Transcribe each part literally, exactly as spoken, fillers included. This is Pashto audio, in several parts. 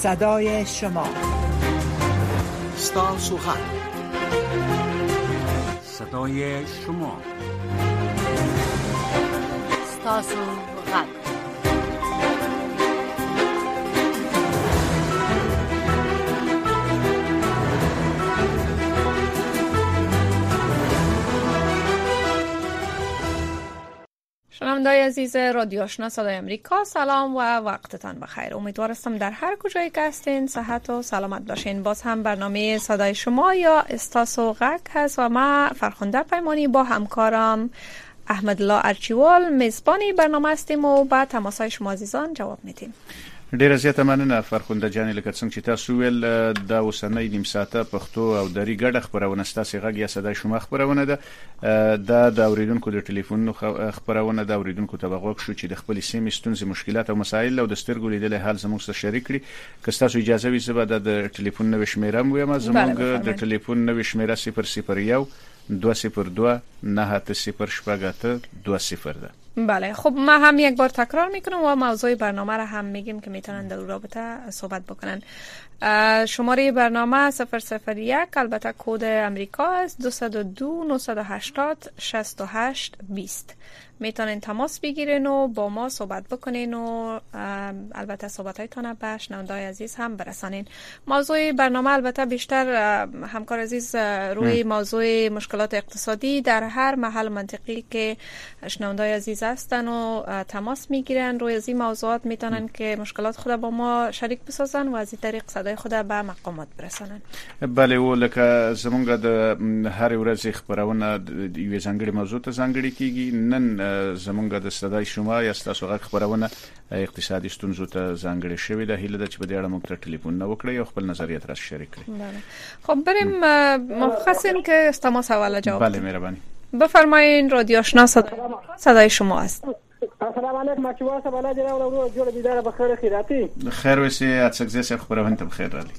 صدای شما، ستاسو غږ، صدای شما، ستاسو غږ. شنونده‌های عزیز رادیو آشنا صدای امریکا، سلام و وقتتان بخیر. امیدوار هستم در هر کجایی که هستین صحت و سلامت باشین. باز هم برنامه صدای شما یا استاسو غږ هست و ما فرخنده پیمانی با همکارم احمدالله ارچیوال میزبانی برنامه هستیم و با تماسهای شما عزیزان جواب میدیم. ډیره زیاته مننه فرخنده جان، لکه څنګه چې تاسو ویل دا اوسنۍ نیم ساعته پښتو او دری ګډه خبرونه ستاسو غږ یا صداي شما خبرونه ده. دا د اوریدونکو د ټلیفون خبرونه ده. اوریدونکو ته بغوښ شو چې د خپل سیمې ستونزې، مشکلات او مسایل او د سترګو لیدل حال زموږ سره شریک کړي. که تاسو اجازه وي زه به د ټلیفون نوې شمیره مو زموږ د ټلیفون نوې شمیره صفر صفر یک دو صفر دو نه صفر شپږ دو صفر ده. بله، خب ما هم یک بار تکرار میکنم و موضوع برنامه را هم میگیم که میتونن در رابطه صحبت بکنن. شماره برنامه صفر صفر یک البته کد امریکا است، دو صفر دو نه هشت صفر شش هشت بیست. میتونین تماس بگیرین و با ما صحبت بکنین و البته صحبتایتان به شنونده‌های عزیز هم برسانین. موضوع برنامه البته بیشتر همکار عزیز روی م. موضوع مشکلات اقتصادی در هر محل منطقی که شنونده‌های عزیز هستن و تماس میگیرن روی از این موضوعات میتونن که مشکلات خود با ما شریک بسازن و از این طریق صدای خود به مقامات برسانن. بله، ولکه زمونږ د هر ورځ خبرونه یو ځانګړي موضوع ته ځانګړي کیږي. نن زمونږ د صدای شما یا ستاسو غږ خبرونه اقتصادي ستونزو ته ځانګړي شوې ده. هیله ده چې په دې اړه موږ ته ټلیفون نه وکړئ او خپل نظریات را شریک کړئ. بله، خب بریم مختصین که تماس حواله جواب. بله، مهربانی. بفرمایید. رادیو آشنا صدای شما است. السلام علیکم. مچوا سه بالا جناب ورو جوړ بيدار بخیر خیراتی. خیر وسی اتسګ زه خبرونه ته بخیر رالی.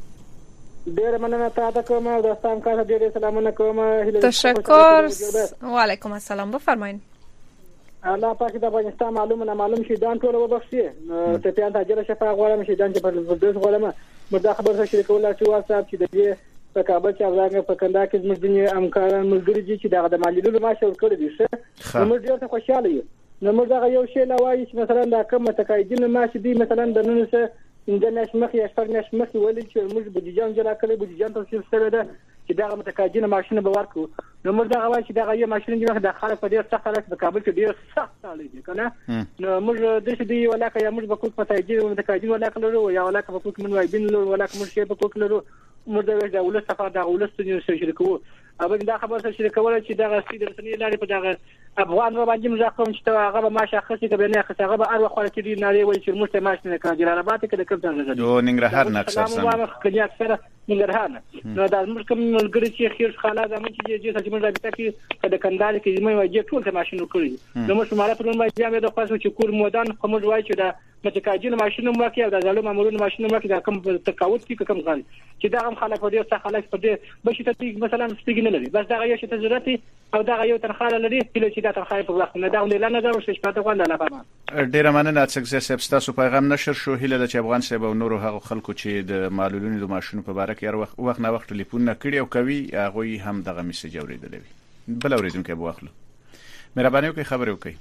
ډیر مننه تاسو کوم او دوستان کا ډیر سلامونه کوم. تشکر و علیکم السلام. بفرمایید. الله پاک د افغانستان معلومه نه معلوم شي دان ټول وبخشي. ته ته تاجر شفا غواړم شي دان چې په دې غواړم مردا خبر سره شریک ولا چې واتساپ چې د دې په کابل چې افغان په کنده کې زموږ د امکان ملګری چې دغه د مالیدلو ماشه ورکړي دي څه موږ ډیر ته خوشاله یو. نو موږ دا یو شی لا وایي چې مثلا دا کوم متقاعدین ماشه دي مثلا د نن څه اندناش مخ یا شپږ نش مخ ولې چې موږ بودیجان جلا کړی بودیجان تفصیل سره ده چې دا متقاعدین ماشینه به ورکو. نو موږ دا وایي چې دا یو ماشین جوړه د خلک په ډیر سخت حالت په کابل کې ډیر سخت حالت دي کنه. نو موږ د دې دی ولاکه یا موږ به کوم متقاعدین متقاعدین ولاکه لرو یا ولاکه به کوم منوایبین لرو ولاکه موږ شی به کوم لرو. موږ دا د ولست سفر د ولست سره شریکو. اوبه دا خبره سره شریکول چې دا غستی د رسنۍ لارې په دغه افغان رو باندې موږ کوم چې هغه به ماشه خصي کې نه خصي هغه به ار وخت کې دی ناری وایي چې موږ ته ماشه نه کړی رابطه کې د کوم ځای دو ننګرهار نه اکثر سم کړي اکثر ننګرهار نو دا موږ کوم ملګری چې خیر خاله زمون چې چې موږ رابطه کې د کندهار کې زموږ واجب ټول ته ماشینو کړی. نو موږ شماره په لومړی ځای د خاصو چې کور مودان کوم وایي چې دا متقاعدین ماشینو مو کې او د ظالم امرونو ماشینو مو کې دا کوم تقاوت کې کوم غالي چې دا هم خلک په دې څه خلک په دې بشي ته مثلا ستګ نه لري بس دا یو شی ته ضرورت او دا یو تنخواه لري چې دا تنخواه په وخت نه دا نه نه دا ورشي په تاسو باندې نه پامه. ډیر مننه چې سبستاسو پیغام نشر شو. هیله د چې افغان صاحب او نورو هغه خلکو چې د معلولینو د ماشینو په اړه کې هر وخت وخت نه وخت ټلیفون نه کړی او کوي هغه هم دغه میسج اوریدلې وي. بل اوریدونکو به واخلو. مهرباني وکړئ خبرې وکړئ.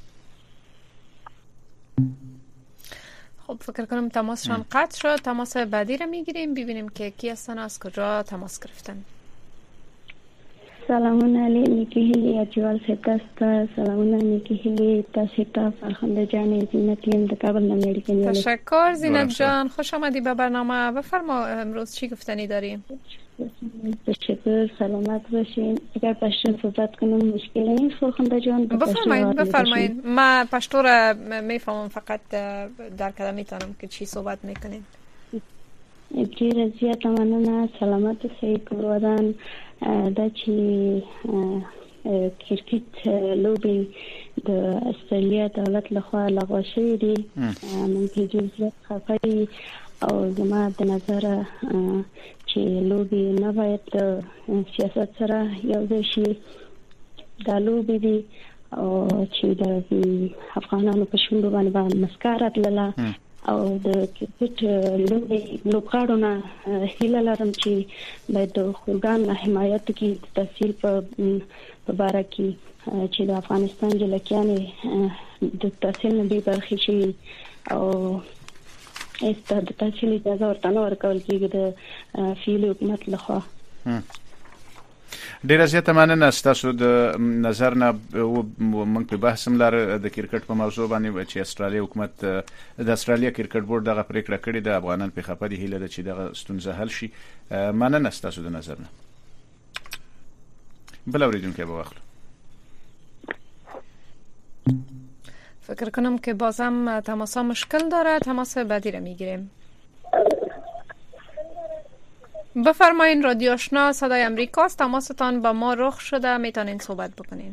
خب فکر کنم تماسشان قطع شد. تماس بعدی را میگیریم ببینیم که کی هستن از کجا تماس گرفتن. سلامون علی نیکی هلی اجوال سیتاستا. سلامون نیکی هلی تاسیتا فرخنده جان زینت لیم د کابل امریکایی. تشکر زینت جان، خوش آمدی به برنامه. بفرما امروز چی گفتنی داریم؟ تشکر، سلامت باشین. اگر پشتو صحبت کنم مشکل نیست فرخنده جان؟ بفرمایید بفرمایید. ما پشتو را میفهمم فقط در کلام میتونم که چی صحبت میکنین. ډیر زیات مننه. سلامت اوسئ ګورودان. دا چې کرکټ لوبي د استرالیا دولت لخوا لغوه شوې دي موږ ډیر زیات خفه او زما د نظر چې لوبي نه باید سیاست سره یو ځای شي. دا لوبي دي او چې د افغانانو په شونډو باندې مسکا راتلله او د کرکټ لوبې لوبغاړو نه هیله لرم چې باید د خلګان حمایت کې تحصیل په باره کې چې د افغانستان جلکیانې د تحصیل نه بې برخې شي او ایسته د تحصیل اجازه ورته نه ورکول کېږي د فعلي حکومت لخوا. ډیره زیاته مننه ستاسو د نظر نه. موږ په بحث هم لار د کرکټ په موضوع باندې چې استرالیا حکومت د استرالیا کرکټ بورډ دغه پریکړه کړې ده افغانان په خپه دي هیله ده چې دغه ستونزه حل شي. مننه ستاسو د نظر نه. بل اوریدونکو به واخلو. فکر کنم که بازم تماسا مشکل داره. تماس بعدی رو میگیریم. بفرمایین رادیو آشنا صدای امریکاست. تماستان با ما رخ شده میتونین صحبت بکنین.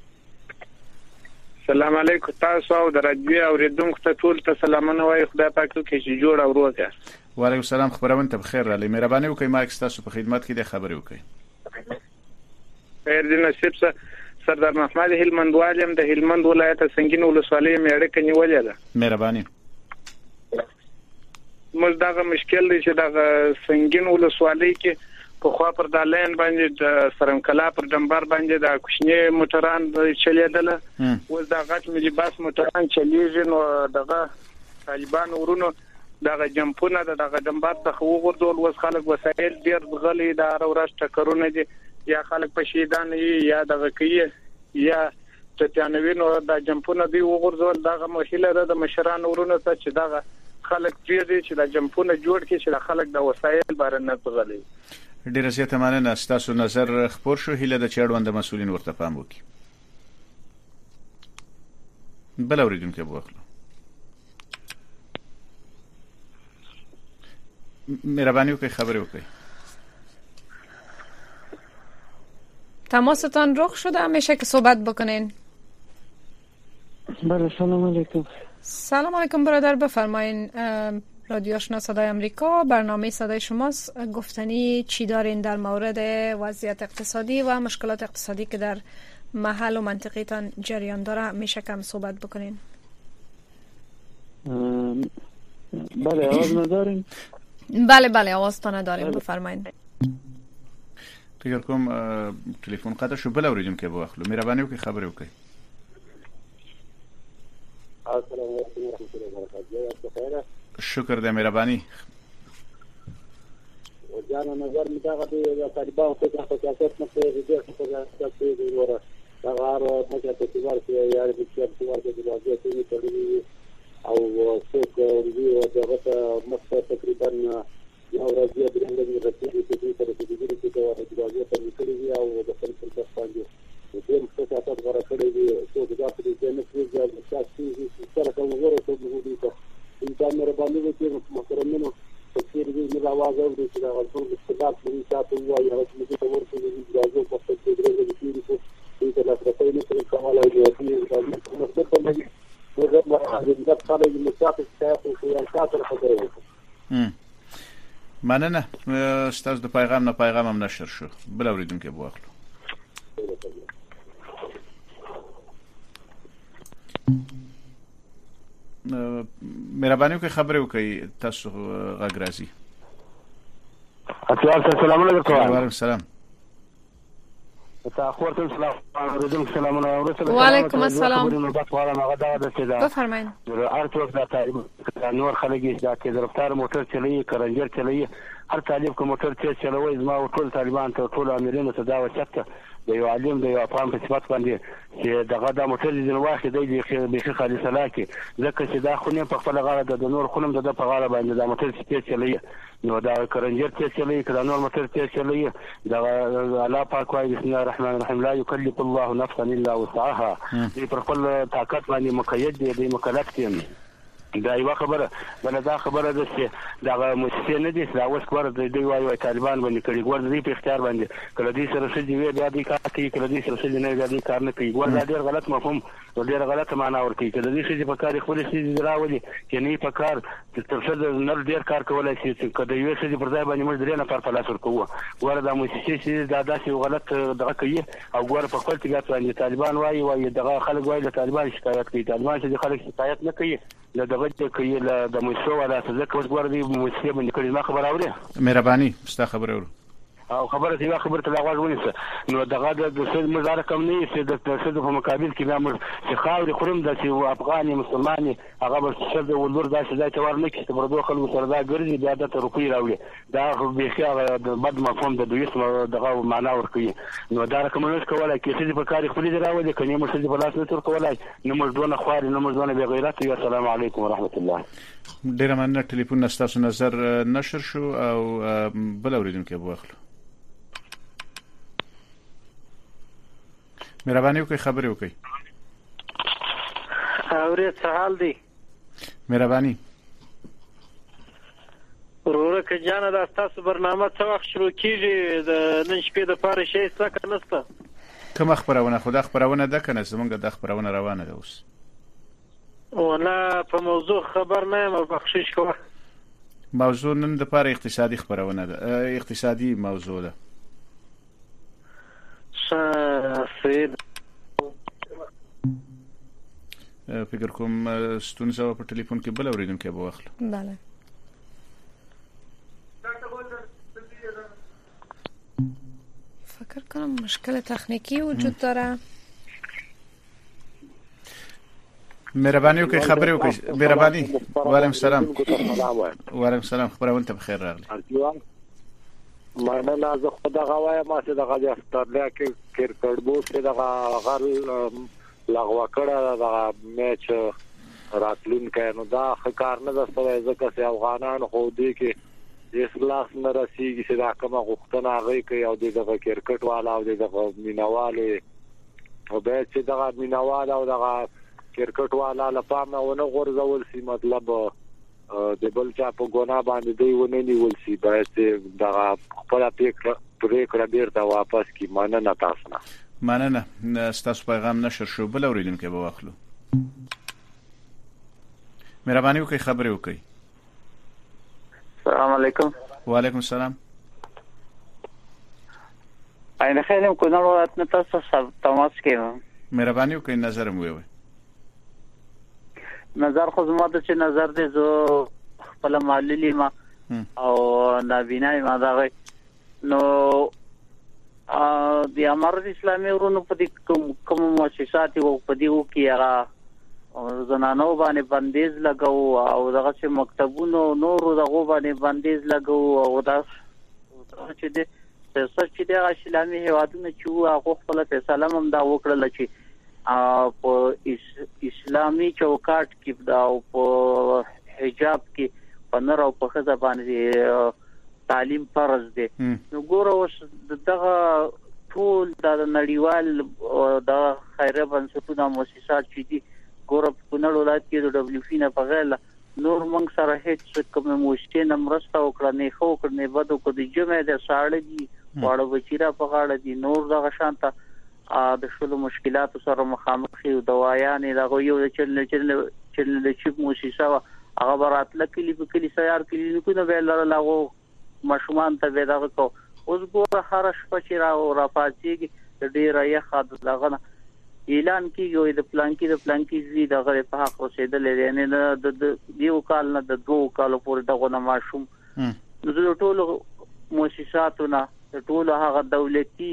سلام علیکم تاسو او د رادیو اوریدونکو ته ټول ته سلامونه وایم. خدای پاک ته چې جوړ او روغ یاست. وعلیکم السلام. خبرونه ته بخیر را لې مهرباني وکړئ ما تاسو په خدمت کې د خبرې وکړئ. خیر دې نصیب سره سردار محمد هلمند والیم د هلمند ولایت سنگین ولسوالۍ میړه کې نیولې ده. مهرباني. موږ دغه مشکل دی چې دغه سنگین ولسوالۍ کې په خوا پر د لاین باندې د سرمکلا پر ډمبر باندې د کوچنی موټران چلیدل. اوس د غټ ملي باس موټران چلیږي نو دغه طالبان ورونو دغه جمپونه دغه ډمبر څخه وګرځول. اوس خلک وسایل ډیر غلي د اورش ټکرونه دي یا خلک په شیدان یا دغه کوي یا تتانوینو د جمپونه دی وګرځول. دغه مشکله ده د مشران ورونو ته چې دغه خلک دې چې د جمپونه جوړ کړي چې د خلک د وسایل بارنه غلي. ډیره زیاته مننه ستاسو نظر خبر شو. هیله د چړوند مسولین ورته پام وکړي. بل اوریدونکو به واخلو. مهرباني وکړئ خبرې وکړئ. تماستان رخ شده میشه که صحبت بکنین. بله سلام علیکم. سلام علیکم برادر بفرمایین. رادیو آشنا صدای امریکا برنامه صدای شماست. گفتنی چی دارین در مورد وضعیت اقتصادی و مشکلات اقتصادی که در محل و منطقه تان جریان داره میشه کم صحبت بکنین. بله آواز ندارین؟ بله بله آواز تا نداریم. بفرمایین. فکر کوم تلفن قطع شو. بل اوریدم که بواخلو. مهرباني وکړئ خبرې وکړئ. السلام علیکم ورحمۃ اللہ وبرکاتہ. شکر دې مهرباني. وجانا نظر متاغه د طالبان په څخه سیاست نه کوي د سیاست په دی وره دا غار مګه په تیوار کې یاري د تیوار کې د وضعیت په تړلې او څوک دی او دغه مخه تقریبا یو راځي د رنګ د رسېدو په دې سره چې د دې په وضعیت په کړی او د خپل په باندې د دې مخاطب غره کړی دی چې دا په دې نه کېږي چې تاسو چې سره کوم غره ته وګورئ ته انسان مهرباني وکړي محترمانو په څیر دې نه आवाज اوري چې دا ټول استفاده کوي تاسو وایي هغه چې موږ ورته د راځو په څیر دې درې دې چې دې لا ترڅو نه کوي کومه دی چې موږ په دې باندې موږ د خپل مسافر تاسو او تاسو خبرې وکړو. مننه ستاسو د پیغام نه پیغام هم نشر شو. بل اوریدونکو به واخلو. مهرباني وکړئ خبرې وکړئ تاسو غږ راځي. السلام علیکم. وعلیکم السلام. تاسو ورته سلام سلام علیکم. وعلیکم السلام. بفرمایئ. هر څوک دا تعلیم نور خلک دا چې د رفتار موټر چلوي کرنجر چلوي هر طالب کوم موټر چې چلوي زما ټول طالبان ته ټول امرینو ته دا وچته د یو عالم د یو افغان په صفت باندې چې دغه د موټر د واخې دی به خالي سلاکي ځکه چې دا خونه په خپل غاړه د نور خونم د په غاړه باندې د موټر چې چلوي نو دا کرنجر چې چلوي کله نور موټر چې چلوي دا الله پاک وايي بسم الله الرحمن الرحیم لا یکلف الله نفسا الا وسعها دې پر خپل طاقت باندې مقید دی د مکلف دي. دا یو خبره بل دا خبره ده چې دا مؤسسه نه دي دا اوس خبره د دوی وايي طالبان باندې کړي ګور دې په اختیار باندې کله دې سره څه دی بیا دې کار کوي کله دې سره څه نه بیا دې کار نه کوي. ګور دا ډېر غلط مفهوم او ډېر غلط معنا ورکوي. کله دې چې په کار خپل شي راولي چې نه په کار تر څو نر ډېر کار کولای شي چې کله یو څه پر ځای باندې موږ درې نه پر پلاس ورکوو. ګور دا مؤسسه چې دا داسې غلط دغه کوي او ګور په خپل تګات باندې طالبان وايي وايي دغه خلک وايي د طالبان شکایت کوي. طالبان چې خلک شکایت نه کوي د دغه کې د موسسو ولا څه کوم ګور دی موسسه باندې کړي ما خبر اوري مهرباني ستا خبر اورو او خبره دی خبره ته لاغواړ ونیسه نو دغه د سید مزار کم نه سي د سید په مقابل کې نامر چې خاوري خرم د چې افغاني مسلماني هغه به شد ولور دا چې دا تور نه کې پردو خلکو سره دا ګرځي بیا د روپی راوړي دا به خیال د بد مفهوم د دوی اسم دغه معنا ورکوي نو دا رقمونه کولای کې چې په کار خپل دی راوړي کني مو چې په لاس نه تر کولای نو موږ دونه خواري نو موږ دونه به غیرت یو السلام علیکم ورحمت الله ډیر مننه ټلیفون نستاسو نظر نشر شو او بل اوریدونکو به واخلو مهرباني وکړئ خبرې وکړئ اورې څه حال دی مهرباني وروره که جانه دا ستاسو برنامه څه وخت شروع کیږي د نن شپې دپاره شی شته که نشته کومه خپرونه خو دا خپرونه ده که نه زموږ دا خپرونه روانه ده اوس نه په موضوع خبر نه یم بخشش کوه موضوع نن دپاره اقتصادي خپرونه ده اقتصادي موضوع ده سید فکر کوم ستونزه په ټلیفون کې بل اوریدونکو به واخلو بله فکر کنم مشکل تکنیکی وجود داره مهرباني وکړئ خبرې وکړئ مهرباني وعلیکم السلام وعلیکم السلام خبرونه ته بخیر راغلی مننه زه خو دغه وایم چې دغه د استرالیا کې کرکټ بورډ چې دغه غل لغوه کړه دغه میچ راتلونکی نو دا ښه کار نه ده سوی ځکه چې افغانان خو دې کې اخلاص نه رسېږي چې دا کومه غوښتنه هغوی کوي او دغه کرکټ والا او دغه مینوال او باید چې دغه مینوال او دغه کرکټ والا له پامه ونه غورځول شي مطلب د بل چا په ګناه باندې دی ونه نیول شي باید دغه خپل پریکړه بیرته واپس کی مننه تاسو نه مننه ستاسو پیغام نشر شو بل اوریدونکو به واخلو مهرباني وکړئ خبرې وکړئ السلام علیکم وعلیکم السلام اینه خیلی کنار ولایت نه تاسو سره تماس کیم مهرباني وکړئ نظر مو وي نظر خو زما د چې نظر دې زه خپل معللی ما او نابینای ما دا نو ا د امارت اسلامي ورونو په دې کوم کوم مؤسسات او په دې کې هغه زنانو باندې بندیز لګاو او دغه چې مکتبونو نور دغه باندې بندیز لګاو او دا چې دې څه چې د اسلامي هیوادونو چې هغه خپل فیصله هم دا وکړل چې په اسلامي چوکاټ کې دا او په حجاب کې په نر او په خزه باندې تعلیم فرض دی نو ګوره اوس دغه ټول د نړیوال د خیره بنسټونو مؤسسات چې دي ګوره په کونړ ولایت کې د دبليو اف نه په غیر نور موږ سره هیڅ کوم مشته نه مرسته وکړه نه خو کړنه بده کو د جمعې د ساړه دي واړه بچیرا په غاړه دي نور دغه شانته د شلو مشکلات سره مخامخ یو دوايانې دغه یو چل چل چل چې مؤسسه هغه براتله کلی په کلی سیار کلینیکونه به لږه مشمان ته به دغه کو اوس ګوره هر شپه چې را او را پاتېږي ډیر یې خاط دغه اعلان کیږي د پلان کې د پلان کې زی دغه په حق رسیدل یعنی د یو کال نه د دوه کالو پورې دغه نه ماشوم نو ټول مؤسساتونه ټول هغه دولتي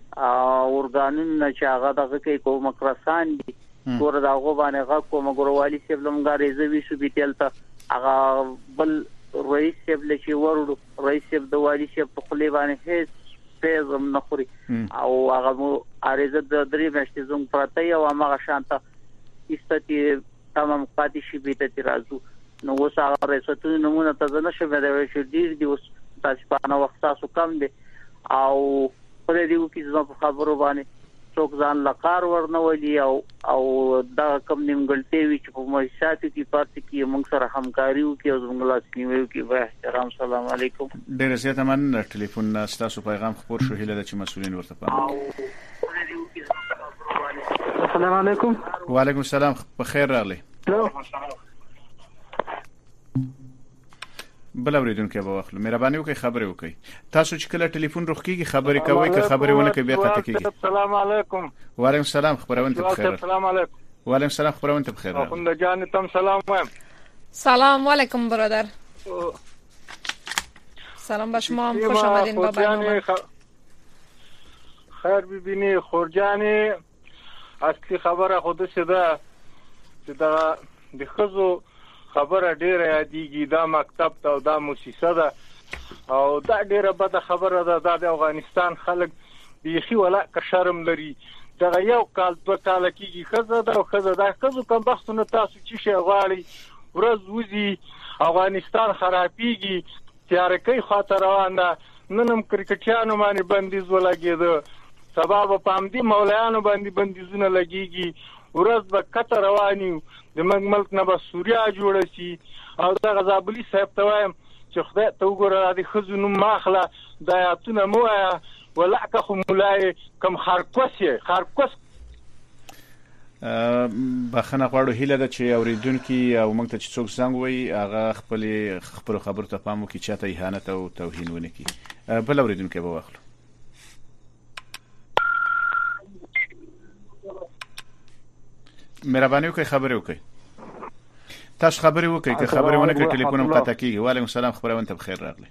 اورګانونه چې هغه دغه کې کوم کرسان دي ګوره دغه باندې هغه کوم ګوروالي سیبلمګاري زوی شو بیتل ته هغه بل رئیس سیبل چې ورو رئیس سیب د والی سیب په خلی باندې هیڅ پیغام نه خوري او هغه اړیزه د درې مشت زوم پرته او هغه شانته استتی تمام پاتې شي بیت راځو نو اوس هغه رئیسته نمونه ته نه شوه دا چې ډیر دی اوس تاسو په نو وخت تاسو کم دي او په دې کې زما په خبرو باندې څوک ځان لقار ورنولي او او دا کوم نیمګړتي وي چې په مؤسساتو کې پاتې کې موږ سره همکاري وکړي او زموږ لاس نیوي کې به احترام سلام علیکم ډېر زیات من ټلیفون تاسو پیغام خبر شو هله چې مسؤلین ورته پام السلام علیکم وعلیکم السلام بخیر راغلی بل اوریدونکو به واخلو مهرباني وکړئ خبرې وکړئ تاسو چې کله ټلیفون روخ کیږي خبرې کوئ که خبرې ونه کوي بیا قطع کیږي السلام علیکم وعلیکم السلام خبرونه ته بخیر السلام علیکم وعلیکم السلام خبرونه ته بخیر اخوند جان تم سلام وایم سلام علیکم برادر. سلام به شما، خوش آمدین با برنامه. خیر ببینی خورجانی اصلي خبره خود شده چې دا د خزو خبره ډیره یادېږي، دا مکتب ته او دا موسسه ده او دا ډیره بده خبره ده. د افغانستان خلک بیخي ولاکه شرم لري. دا یو کال دوه کال کېږي خزه ده او خزه ده خزو کوم بختونه تاسو چې شي غواړي ورځ وځي افغانستان خرابېږي، تیارکۍ خاطر روان ده. ننم کرکټیانو باندې بندیز ولګېده، سبب پامدي مولایانو باندې بندیزونه لګيږي، ورځ به کته رواني د ملک نه به سوریا جوړ شي. او دا غزابلی صاحب ته وایم چې خدای ته وګوره د خزو نوم ماخله د آیاتونه مو وایا ولعکه خو مولای کم خارکوس خارکوس. بخنه غواړو هیله ده چې اوریدونکو او موږ ته چې څوک زنګ وي هغه خپل خبرو خبرو ته پام وکړي، چاته اهانت او توهین ونه کړي. بل اوریدونکو به واخلو. مهرباني وکړئ خبرې وکړئ. تاسو خبرې وکړئ که خبرې ونه کړئ ټلیفون هم قطع کیږي. وعلیکم السلام، خبرونه ته بخیر راغلی.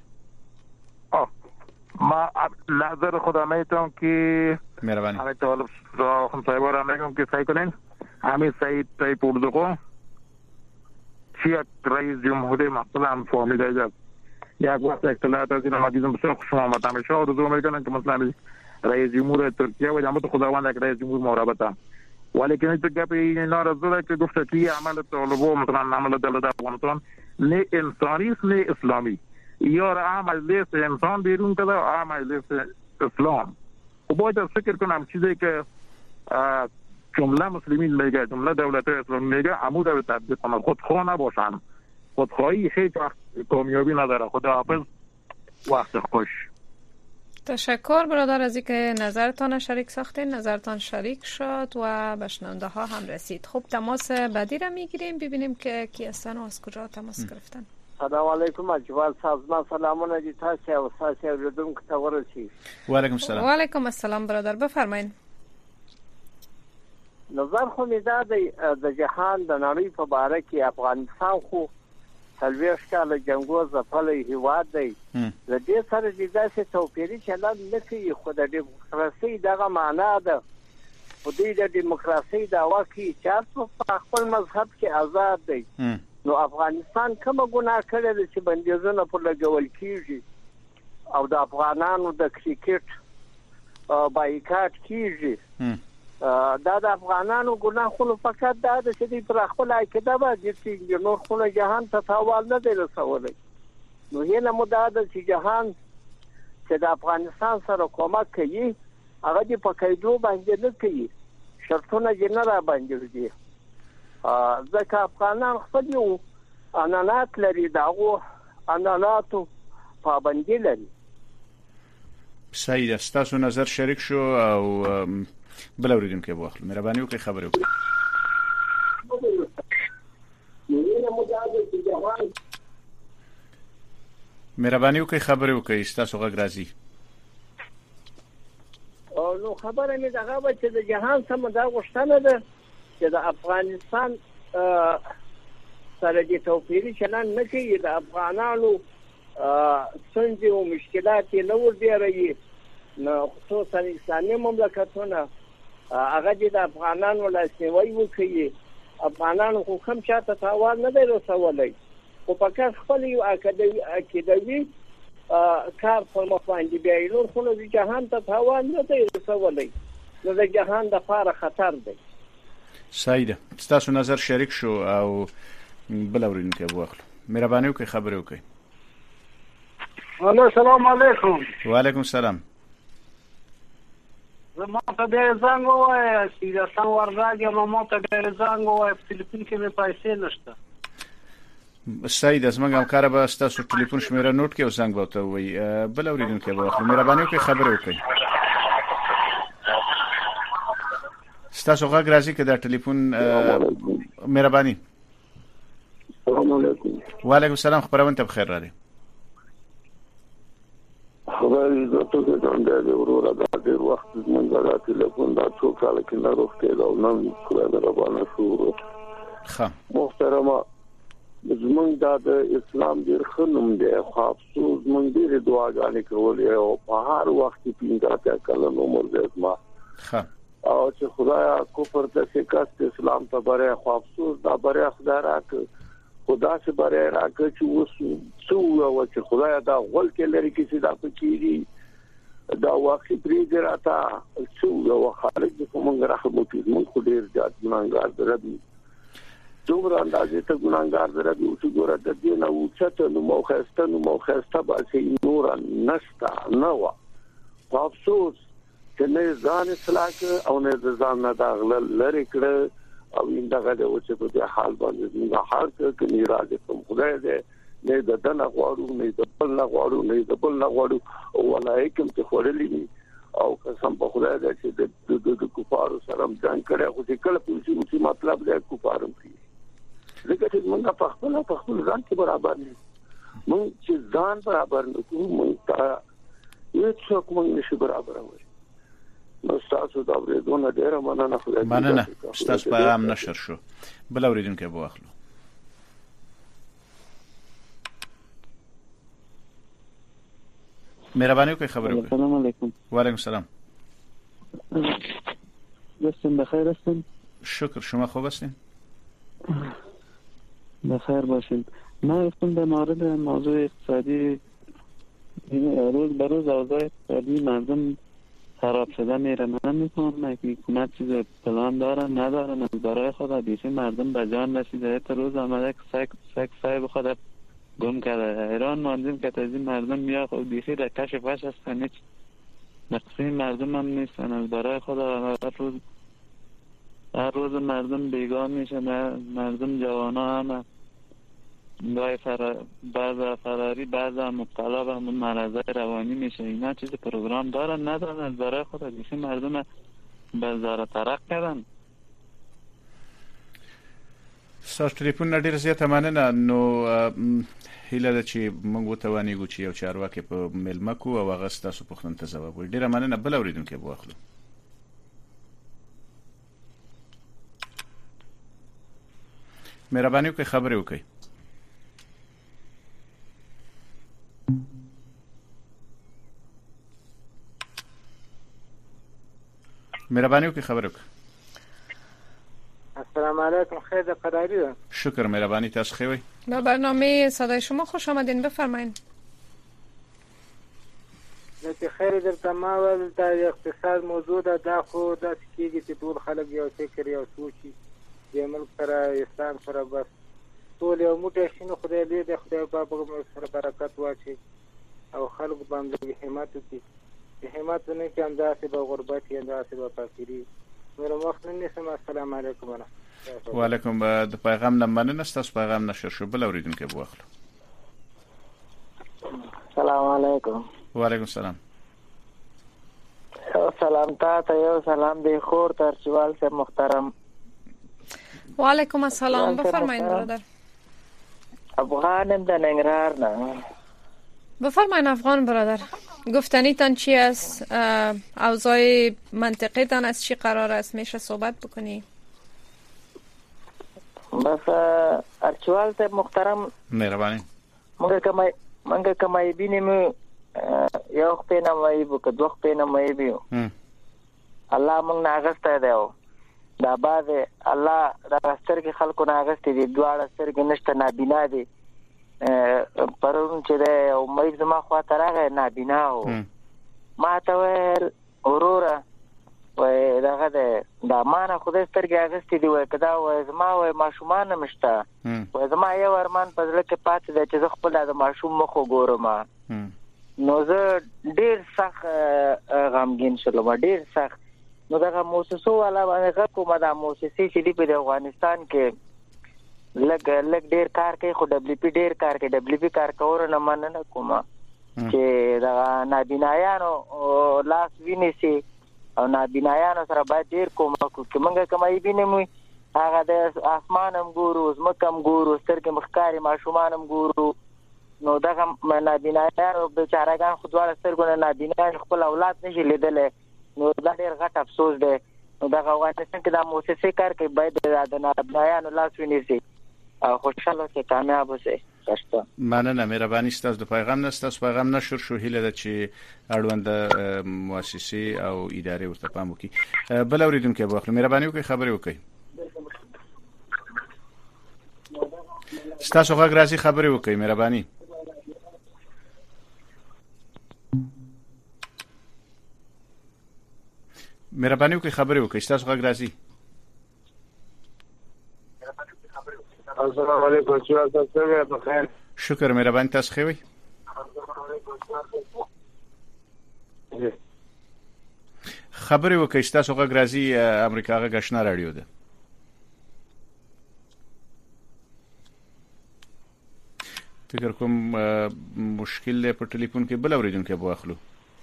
ما نظر خدا میتونم که مهربانی همه طالب هم صاحب را میگم که سعی کنین همین سعید طیب اردوغان چی رئیس جمهوری مثلا فهمیده اجاز یک وقت اطلاعات از این آمدیدم بسیار خوش آمد. همیشه آرزو میکنن که مثلا رئیس جمهور ترکیه و جامعه خداوند یک رئیس جمهور مرابطه، ولیکن این گپ اینا را زده که گفته که عمل طالبان مثلا عمل دولت افغانستان نه انسانی است نه اسلامی. یا را مجلس انسان بیرون کرده و مجلس اسلام. و باید فکر کنم چیزی که جمله مسلمین میگه، جمله دولت اسلام میگه، عمود رو تطبیق کنه، خودخواه نباشن. خودخواهی هیچ وقت کامیابی نداره. خداحافظ، وقت خوش. تشکر برادر از اینکه نظرتان شریک ساختین. نظرتان شریک شد و به شنونده ها هم رسید. خب تماس بعدی را میگیریم ببینیم که کی هستن و از کجا تماس گرفتن. سلام علیکم اجوال سازمان سلامونه دي تاسو او تاسو اوریدونکو ته ورسي. و علیکم السلام. و علیکم السلام برادر، بفرمایئ. نظر خو می دا د جهان د نړۍ په اړه کې افغانستان خو څلوېښت کاله جنگو ځپلی هیواد دی. د دې سره د داسې توپیري چلند نه کوي، خو د ډیموکراسۍ دغه معنا ده. خو دوی د ډیموکراسۍ دعوا کوي چې هر څوک په خپل مذهب کې آزاد دی. نو افغانستان کومه ګناه کړې ده چې بندیزونه پر لګول کیږي او د افغانانو د کرکټ بایکاټ کیږي؟ دا د افغانانو ګناه خو فقط دا ده چې دوی پر خپل عقیده باندې چې نور خو جهان ته تاوان نه دی رسولی. نو هیله مو دا ده چې جهان چې د افغانستان سره کومک کوي هغه دې په قیدو باندې نه کوي، شرطونه یې نه را باندې وږي. ځکه افغانان خپل یو عنعنات لري، دغه عنعناتو پابندي لري. صحیح ده. ستاسو نظر شریک شو او بل اوریدونکو به واخلو. مهرباني وکړئ خبرې وکړئ. مهرباني وکړئ خبرې وکړئ. ستاسو غږ راځي. نو خبره مې دغه و چې د جهان سم دا غوښتنه ده چې د افغانستان سره د توپیري چلند نه کوي، د افغانانو ستونزې او مشکلات یې نه ورډېروي. نو خصوصا اسلامي مملکتونه هغه د افغانانو لاسنیوی وکړي. افغانانو خو کوم چاته تاوان نه دی رسولی، خو فقط خپل یو عقیدوي کار پر مخ باندې بیایي. نور خو د جهان ته تاوان نه دی رسولی، نو د جهان دپاره خطر دی. صحیح ده. ستاسو نظر شریک شو او بل اوریدونکو به واخلو. مهرباني وکړئ خبرې وکړئ. السلام علیکم. و علیکم السلام. زما ته ډېر زنګ ووایه چې د سم ورداګ یم، ما ته ډېر زنګ ووایه، په تلیفون کې مې پیسې نشته. صحیح ده. زموږ همکاره به ستاسو ټلیفون شمیره نوٹ کړي او زنګ به ورته ووایي. بل اوریدونکو به واخلو. مهرباني وکړئ خبرې وکړئ. ستاسو غږ راځي که د ټلیفون مهرباني. السلام علیکم. و علیکم السلام. خبرونه ته بخیر راغلی. خبرې زه ته څنګه دی وروره دا ډېر وخت زموږ د ټلیفون دا څو کاله کې نه روغتې دا نن خدای دې ربانه شو. ښه محترمه زمونږ د اسلام ډیر خنوم دی خو افسوس مونږ ډیر دعاګانې کولې او په هر وخت کې پینځه کله نو مولوی ما ښه او چې خدایا کفر ته شکست اسلام ته بره خو افسوس دا بره خدای راک خدا سے بره راک چې وسو څو او چې خدایا دا غول کې لري کې چې دا پکېږي دا واقعي پریږه راته څو او خالق دې کومه رحم وکړي مونږ خو ډیر جات ګناګار دربي دومره اندازې ته ګناګار دربي او چې ګوره د دې نه وڅته نو مو خسته نو مو خسته باسي نور نشتا نو افسوس چې نه ځان اصلاح او نه ځان نه داغله لری کړ او اندغه د اوسه په حال باندې موږ هر څه کې راځي کوم خدای دې نه د دنه غواړو نه د بل نه غواړو نه د بل نه غواړو او ولایکم ته خورلې او قسم په خدای دې چې د کفارو سره ځان کړه خو چې کله پوښتنه وکړي مطلب دې کفارم کی لکه چې موږ په خپل په خپل ځان کې برابر نه موږ چې ځان برابر نه کوو موږ ته هیڅ څوک موږ نشي برابر وي نو تاسو دا ورېدونه ډېر مننه خدای مننه تاسو پیغام نشر شو بل اوریدونکو به واخلو مهرباني وکړئ خبرو وکړئ السلام علیکم وعلیکم السلام دوستان بخیر هستین شکر شما خوب هستین بخیر باشین من گفتم در مورد موضوع اقتصادی روز به روز اوضاع اقتصادی مردم خراب شده میره من میتونم که حکومت چیز پلان دارن ندارن برای خود بیشی مردم به جان رسیده تا روز آمده که سگ سگ سگ خود گم کرده ایران ماندیم که تازی مردم میا خود بیشی را کش فش هستن هیچ نقصی مردم هم نیستن برای خود هر روز هر روز مردم بیگان میشه مردم جوانا هم گاهی فرا... بعض فراری بعض مبتلا به مرض روانی میشه اینا چیز پروگرام دارن ندارن برای خود بیشی مردم به زار ترق کردن ساش ټلیفون ډیر زیاته مننه نو هیله ده چې موږ وتوانیږو چې یو چارواکي په ملمه کو او هغه ستاسو پوښتنه ته ځواب ورکړي ډیره مننه بل اوریدونکو به واخلو مهرباني وکړئ خبرې وکړئ مهرباني وکړئ خبرې وکړئ السلام علیکم خیر د قراری ده شکر مهربانی تاسو خوي به برنامه صدای شما خوش آمدین بفرمایید نو خیر در تمام د اقتصاد موضوع ده دا خو د کیږي چې ټول خلک یو فکر یو سوچي د ملک سره اسلام سره بس ټول یو موټی شنو خدای دې د خدای په پاک سره برکت واچي او خلک باندې همت وکړي همت نه کې انداسه به غربت یا انداسه به فقيري نور مخنن نسم السلام علیکم ورحمه وعلیکم د پیغام نه مننه تاسو پیغام نشر شو بل اوریدونکو به واخلو السلام علیکم وعلیکم السلام سلام تا یو سلام دی خور ترچوال سے محترم وعلیکم السلام بفرمایید برادر افغانم د ننګرهار نه بفرمایید افغان برادر گفتنیتان چی است اوضاع منطقه تان از چی قرار است میشه صحبت بکنی بس ارچوال سے محترم مهربانی منګه کمای منګه کمای بینم یو خپل نه وای بو که دوه خپل نه وای بیو الله موږ ناغسته دیو دا بعد الله دا ستر کې خلکو ناغسته دي دواړه ستر کې نشته نابینا دي پرون چې دا امید زما خوا ترغه نابینا او ما ته ول اورورا وای داغه دا مانه خدای سترګې اغستې دی وای کدا وای زما وای ماشومان مشته وای زما یو ارمان په ځل کې پاتې دی چې زه خپل د ماشوم مخ وګورم نو زه ډیر سخت غمګین شلم ډیر سخت نو دا موسسو والا باندې کومه دا موسسې چې دی په افغانستان کې لګ لګ ډیر کار کوي خو دبليو پی ډیر کار کوي دبليو پی کار کور نه مننه کومه چې دا نابینایانو لاس ویني او نابینایانو سره باید ډیر کومه کو چې موږ کمای بینم هغه د اسمان هم ګورو زمکم ګورو سترګې مخکاري ماشومان هم ګورو نو دا نابینایانو بیچارهګان خودواله سترګونه نابینایان خپل اولاد نشي لیدل نو دا ډیر غټ افسوس دی نو دا افغانستان کې دا موسسې کار کوي باید د نابینایانو لاس ونیسي او خوشاله چې کامیاب اوسئ. مننه، مهرباني ستاسو د پیغام نه ستاسو پیغام نشر شو. هیله ده چې اړوند مؤسسې او ادارې ورته پام وکړي. بل اوریدونکو به واخلو. مهرباني وکړئ خبرې وکړئ. ستاسو غږ راځي، خبرې وکړئ مهرباني. مهرباني وکړئ خبرې وکړئ، ستاسو غږ راځي. السلام علیکم، تاسو څنګه په خیر؟ شکر، مهرباني، تاسو ښه وئ؟ خبرې وکړئ، ستاسو غږ راځي. امریکا غږ آشنا رادیو ده. فکر کوم مشکل دی په ټلیفون کې. بل اوریدونکو به واخلو.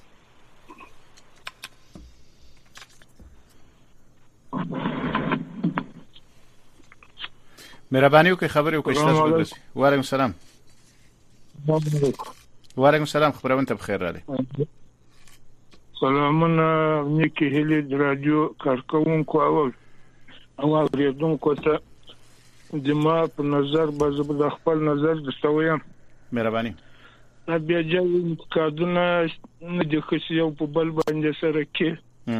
مهرباني وکړئ خبرې وکړئ، ستاسو غږ راځي. وعلیکم السلام. وعلیکم السلام، خبرونه ته بخیر راغلی. سلامونه، نیکی هیلې د رادیو کارکونکو او اوریدونکو ته د ما په نظر به د خپل نظر د سویم. مهرباني. دا بیا جوړ انتقادونه نه د خصي یو په بل باندې سره کې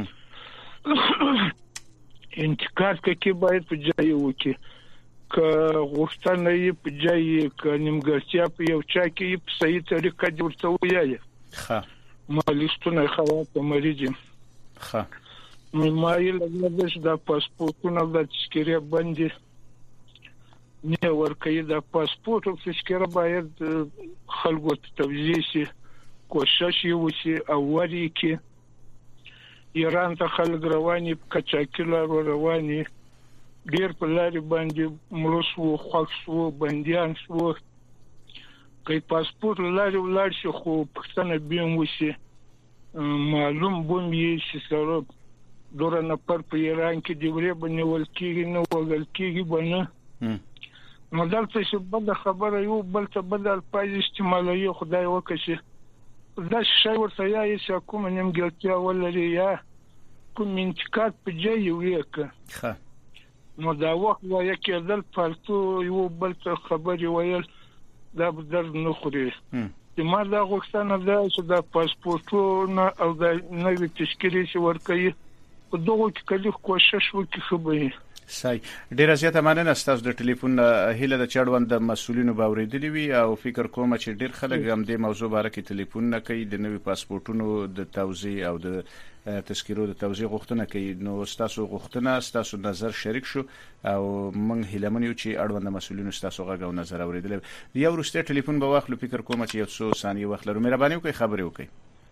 انتقاد کې باید په ځای وکړي. که غوښتنه یې په ځای کې نیمګړتیا په یو چا کې په صحیح طریقه ورته وایي. ښه. مالستونه خواته مریض. ښه. ما یې لږ د پاسپورتونو د تشکیره باندې نه ورکوي. د پاسپورت او تشکیره باید خلکو ته توضیح شي، کوشش یې وشي او وري کې ایران ته خلک رواني کچاکي لار رواني ډیر په لاري باندې ملوسو خوښو بنديان شو. که پاسپورت لاري ولر شي خو پښتنه بیم وشي معلوم بوم یې چې سره دوره نفر په ایران کې دی ورې بنول کېږي نه وګل کېږي بنه. نو دلته چې بل خبره یو بل ته بل الفاظ استعمالوي. خدای وکړي دا شی ورته یا چې کوم نیمګړتیا ولري یا کوم انتقاد په ځای وکړي. ښه. نو دا وخت وایي کېدل فالتو یو بل ته خبري ویل دا به درد نه خوري. چې ما دا غوښتنه ده چې دا پاسپورتونه او دا نوې تشکیلې چې ورکوي په دغو کې کله کوشش وکړي ښه به صحیح. ډیره زیاته مننه ستاسو د ټلیفون هیله د چړوند د مسولینو باوریدلی وي او فکر کوم چې ډیر خلک هم د موضوع باره کې ټلیفون نه کوي د نوې پاسپورتونو د توزیع او د تذکیرو د توزیع غوښتنه کوي. نو ستاسو غوښتنه ستاسو نظر شریک شو او موږ هیله من یو چې اړوند مسولینو ستاسو غږ او نظر اوریدل. یو وروسته ټلیفون به واخلو. فکر کوم چې یو څو ثانیې وخت لرو. مهرباني وکړئ خبرې وکړئ.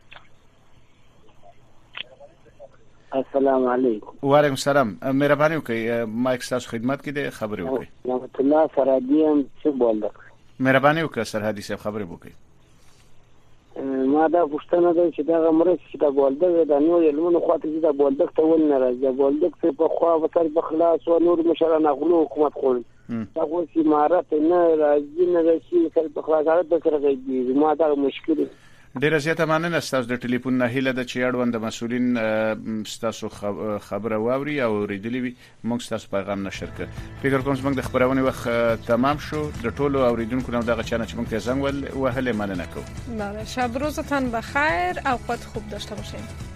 السلام علیکم. وعلیکم السلام. مهرباني وکړئ مایک ستاسو خدمت کې دی، خبرې وکړئ. رحمت الله سرحدیم څه بولد. مهرباني وکړئ سرحدي صاحب خبرې وکړئ. ما دا پوښتنه ده چې دا مرسته چې دا بولدک د نور علمونو خواته چې دا بولدک ته ول نه راځي. بولدک څخه په خوا وتر بخلاص او نور مشران غلو حکومت خور دا خو چې امارات نه راځي نه راځي سر بخلاصات به سره کوي. ما دا مشکل ډیره زیاته مننه ستاسو د ټلیفون نه هیله ده چې اړوند مسولین ستاسو خبره واوري او ریډلی وي. موږ ستاسو پیغام نشر کړ. فکر کوم چې موږ د خبرونه وخت تمام شو. د ټولو اوریدونکو نو دغه چانه چې موږ ته زنګ ول وهله مننه کوم. بله، شب روزتان بخیر، اوقات خوب داشته باشین.